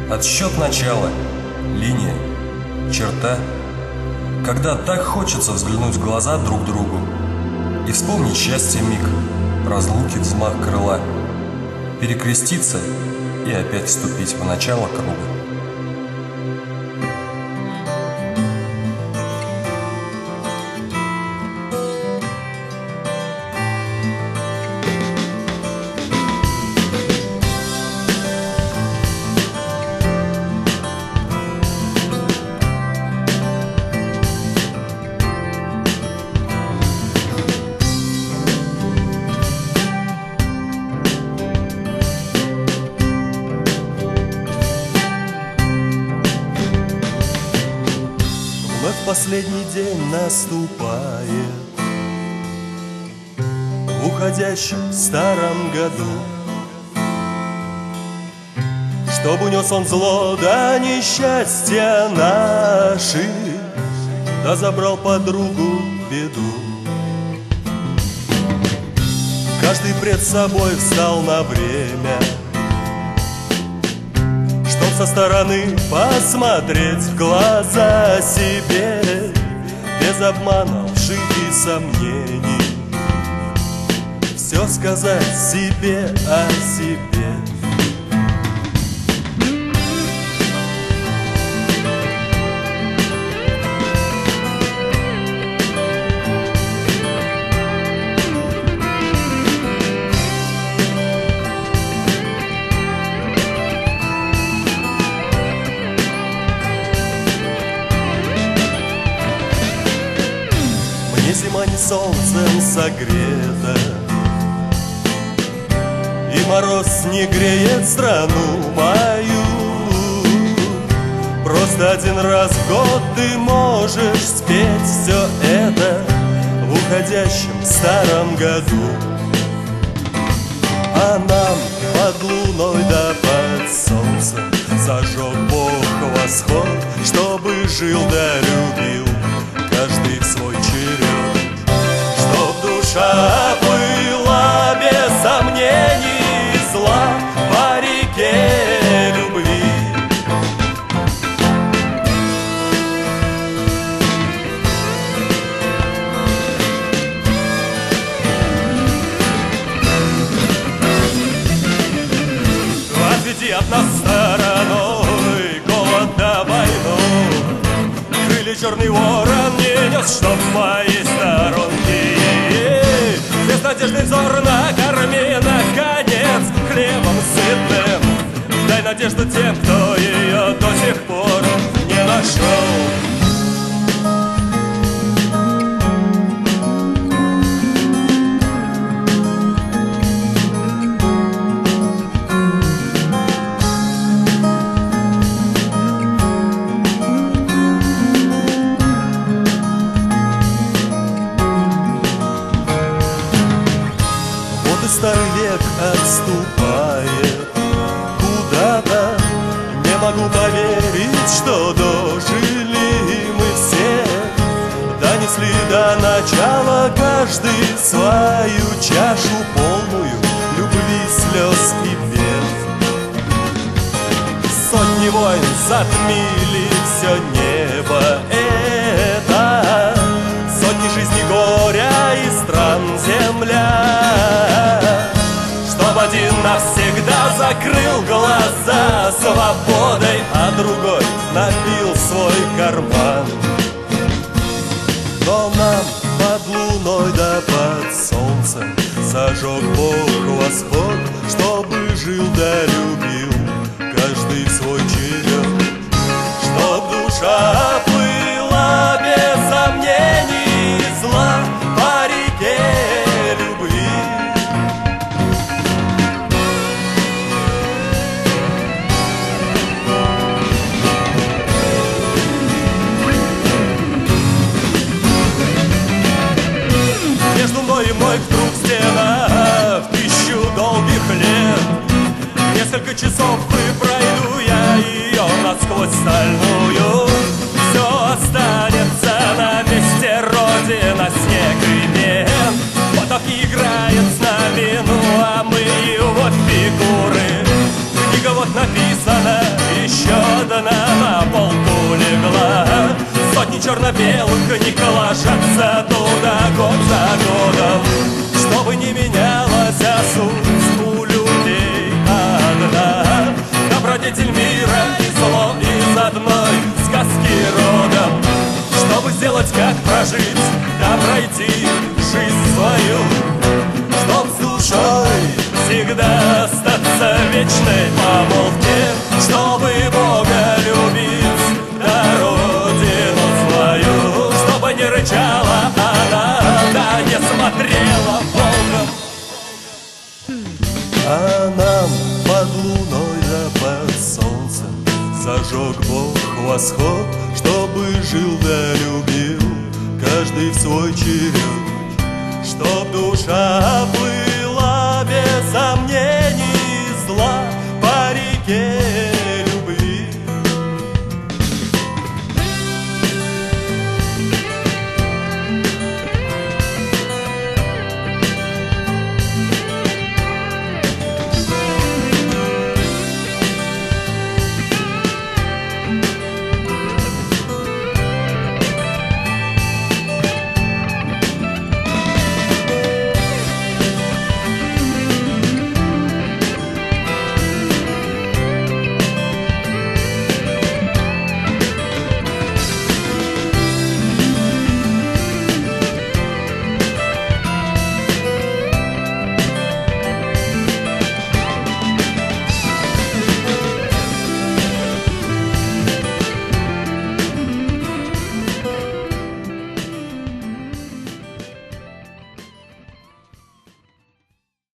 Отсчет начала, линия, черта. Когда так хочется взглянуть в глаза друг другу и вспомнить счастье миг, разлуки, взмах крыла, перекреститься и опять вступить в начало круга. Последний день наступает в уходящем старом году, чтоб унес он зло да несчастья наши, да забрал подругу беду. Каждый пред собой встал на время, чтоб со стороны посмотреть в глаза себе, без обмана, лжи и сомнений, все сказать себе о себе. Зима не солнцем согрета, и мороз не греет страну мою. Просто один раз в год ты можешь спеть все это в уходящем старом году. А нам под луной да под солнцем зажег Бог восход, чтобы жил да любил каждый в свой черед, чтоб душа плыла без сомнений и зла по реке любви. Отведи от нас стороной голод да войну, крылья черный ворон не нес, чтоб в моей сторонке. Без надежды взор накорми, наконец, хлебом сытным. Дай надежду тем, кто ее до сих пор не нашел. Старый век отступает куда-то, не могу поверить, что дожили мы все, донесли до начала каждый свою чашу полную любви, слез и бед. Сотни войн затмили все небо это, сотни жизней горя и стран земля, чтоб один навсегда закрыл глаза свободой, а другой набил свой карман. Но нам под луной да под солнцем зажег Бог восход, чтобы жил да любил каждый свой черед, чтоб душа плыла без сомнений и зла по реке любви. Между мной и мной вдруг стена в 1000 долгих лет. Несколько часов и пройду я ее насквозь стальную. черно-белых не ложатся туда год за годом, чтобы не менялась суть у людей одна. Добродетель мира и зло из одной сказки родом, чтобы сделать, как прожить, да пройти жизнь свою, чтоб с душой всегда остаться в вечной помолвке, чтобы Бога любить, да родину свою, чтобы не рычала она, да не смотрела волком. А нам под луной да под солнцем зажег Бог восход, чтобы жил да любил каждый в свой черед, чтоб душа плыла